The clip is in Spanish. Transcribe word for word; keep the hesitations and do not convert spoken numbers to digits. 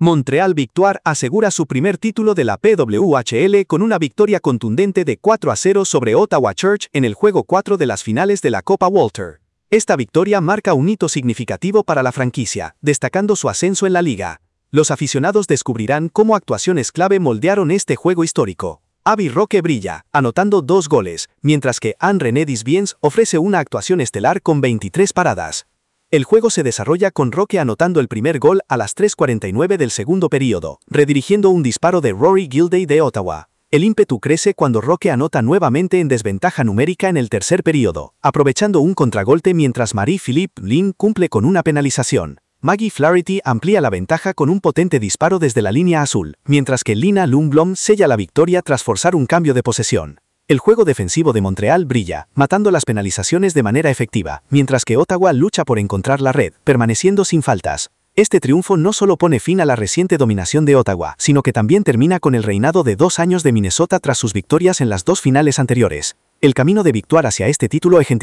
Montreal Victoire asegura su primer título de la P W H L con una victoria contundente de cuatro a cero sobre Ottawa Church en el juego cuatro de las finales de la Copa Walter. Esta victoria marca un hito significativo para la franquicia, destacando su ascenso en la liga. Los aficionados descubrirán cómo actuaciones clave moldearon este juego histórico. Avi Roque brilla, anotando dos goles, mientras que Anne-René Disbiens ofrece una actuación estelar con veintitrés paradas. El juego se desarrolla con Roque anotando el primer gol a las tres cuarenta y nueve del segundo período, redirigiendo un disparo de Rory Gilday de Ottawa. El ímpetu crece cuando Roque anota nuevamente en desventaja numérica en el tercer período, aprovechando un contragolpe mientras Marie-Philippe Lin cumple con una penalización. Maggie Flaherty amplía la ventaja con un potente disparo desde la línea azul, mientras que Lina Lundblom sella la victoria tras forzar un cambio de posesión. El juego defensivo de Montreal brilla, matando las penalizaciones de manera efectiva, mientras que Ottawa lucha por encontrar la red, permaneciendo sin faltas. Este triunfo no solo pone fin a la reciente dominación de Ottawa, sino que también termina con el reinado de dos años de Minnesota tras sus victorias en las dos finales anteriores. El camino de Victoire hacia este título ejemplifica